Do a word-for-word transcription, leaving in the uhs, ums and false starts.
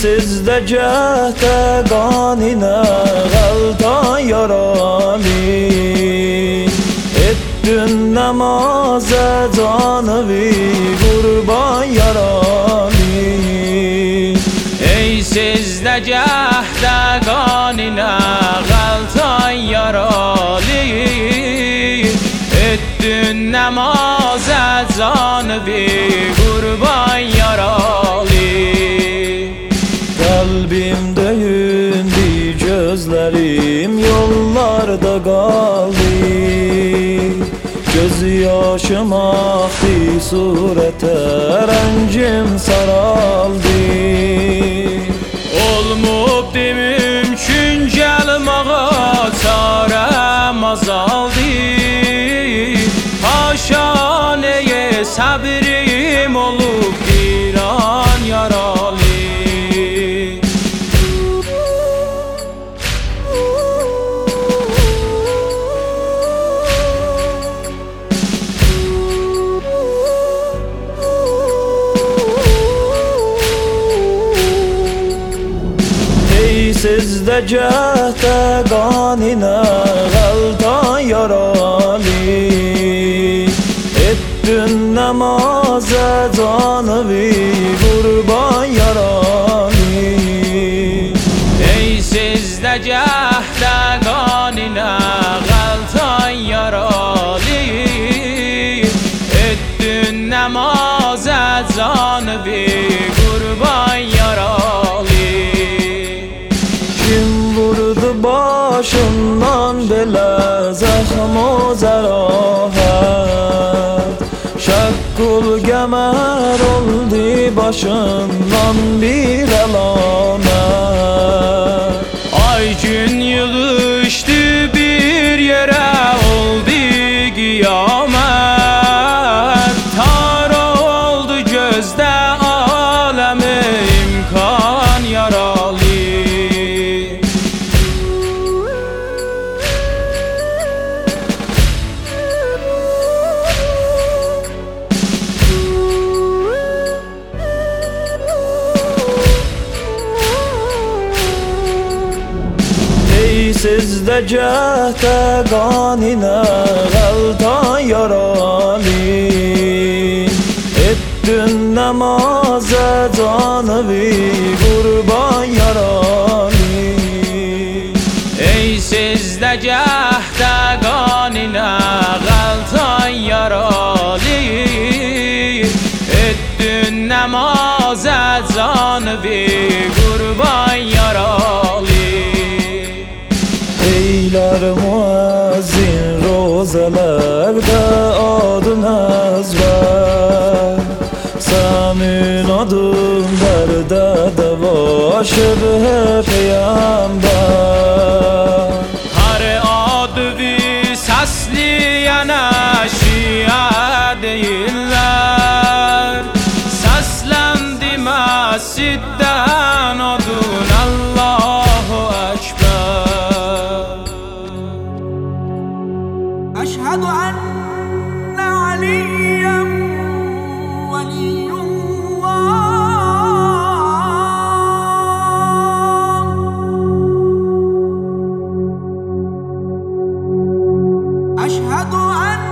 sizde cehde ganine galta yarali Ettün namaze canıvi kurban yarali Ey sizde cehde ganine galta yarali Ettün namaze canıvi kurban yarali Kalbimde hündi gözlerim yollarda kaldı Göz yaşım aktı surete rencim saraldı Olmub de mümkün gelmağa çarem azaldı Haşa neye sabrim olub bir an yaralı Sizde cehde ganine galta yarali Ettün namaze canıvi kurban yarali Ey sizde cehde ganine galta yarali Ettün namaze canıvi kurban yarali Kim vurdu başından bele zahm o zarahat Şakkul gemer oldu başından bir alamet Ay gün yığıştı bir yere oldu kıyamet Tar oldu gözde alemi imkan yaralı Sizde cehde ganine galta yarali Ettün namaze canıvi kurban yarali Ey sizde cehde ganine galta yarali Ettün namaze canıvi kurban yarali Eyler muazzin rozelerde adın ezber Senin adın derde deva şebhe peygamber Her adı bir sesleyene şia değiller Seslendi mescidden adın Allahu Ekber أشهد أن عليا ولي الله أشهد أن